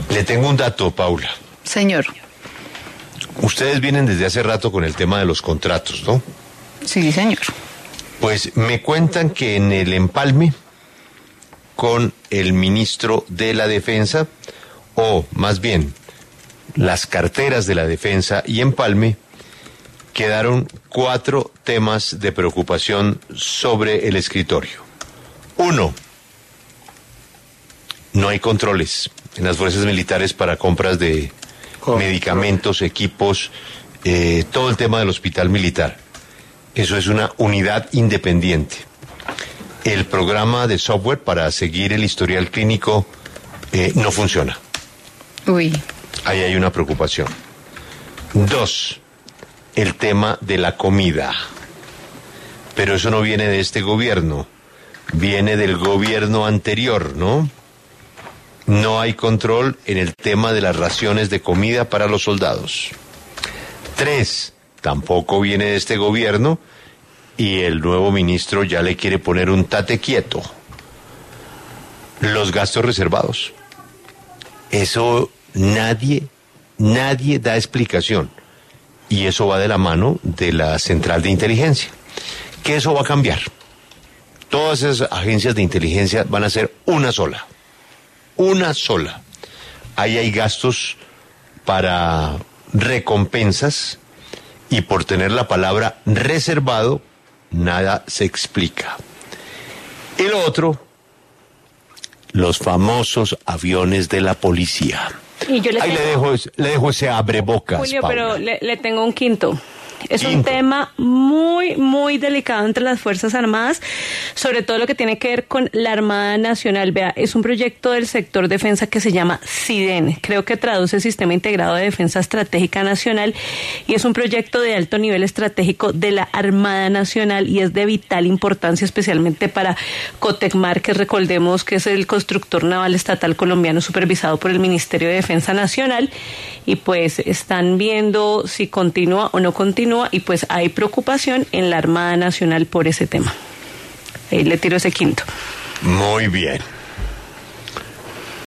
Le tengo un dato, Paula. Señor. Ustedes vienen desde hace rato con el tema de los contratos, ¿no? Sí, señor. Pues me cuentan que en el empalme con el ministro de la Defensa, o más bien las carteras de la Defensa y empalme, quedaron 4 temas de preocupación sobre el escritorio. 1, no hay controles en las fuerzas militares para compras de medicamentos, equipos, todo el tema del hospital militar. Eso es una unidad independiente. El programa de software para seguir el historial clínico no funciona. Uy. Ahí hay una preocupación. 2, el tema de la comida. Pero eso no viene de este gobierno, viene del gobierno anterior, ¿no? No hay control en el tema de las raciones de comida para los soldados. 3, tampoco viene de este gobierno y el nuevo ministro ya le quiere poner un tate quieto. Los gastos reservados. Eso nadie da explicación. Y eso va de la mano de la central de inteligencia. Que eso va a cambiar. Todas esas agencias de inteligencia van a ser una sola. Una sola. Ahí hay gastos para recompensas y por tener la palabra reservado, nada se explica. Y lo otro, los famosos aviones de la policía. Y yo Ahí le dejo ese abrebocas, Julio, Paula. pero le tengo un quinto. Es un tema muy, muy delicado entre las Fuerzas Armadas, sobre todo lo que tiene que ver con la Armada Nacional. Vea, es un proyecto del sector defensa que se llama SIDEN. Creo que traduce Sistema Integrado de Defensa Estratégica Nacional y es un proyecto de alto nivel estratégico de la Armada Nacional y es de vital importancia, especialmente para Cotecmar, que recordemos que es el constructor naval estatal colombiano supervisado por el Ministerio de Defensa Nacional, y pues están viendo si continúa o no continúa, y pues hay preocupación en la Armada Nacional por ese tema. Ahí le tiro ese quinto. Muy bien.